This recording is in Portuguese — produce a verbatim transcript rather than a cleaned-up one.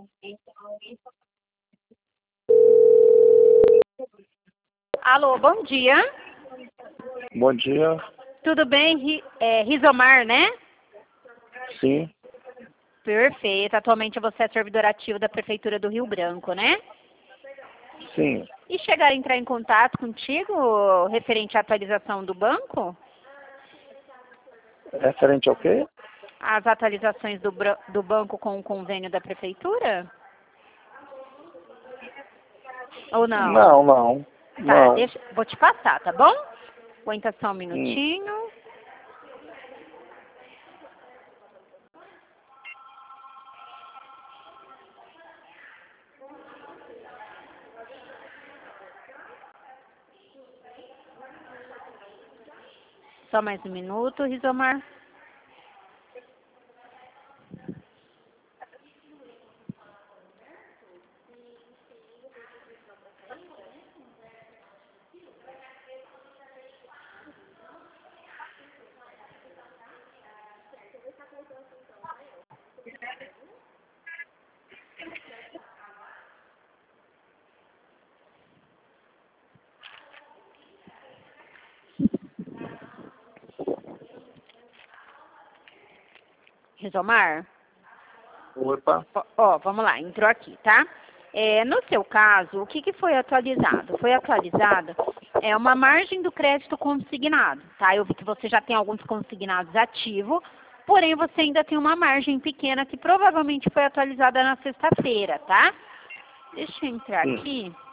Alô, bom dia. Bom dia. Tudo bem? Ri- É, Rizomar, né? Sim, Perfeito. Atualmente você é servidor ativo da Prefeitura do Rio Branco, né? sim. E chegaram a entrar em contato contigo referente à atualização do banco? Referente ao quê? As atualizações do, bra- do banco com o convênio da Prefeitura? Ou não? Não, não. Tá, Não. deixa, vou te passar, tá bom? Aguenta só um Hum. minutinho. Só mais um minuto, Rizomar. Rizomar? Opa. Ó, ó, vamos lá, entrou aqui, tá? É, no seu caso, o que, que foi atualizado? Foi atualizado é uma margem do crédito consignado, tá? Eu vi que você já tem alguns consignados ativos, porém você ainda tem uma margem pequena que provavelmente foi atualizada na sexta-feira, tá? Deixa eu entrar Hum. aqui.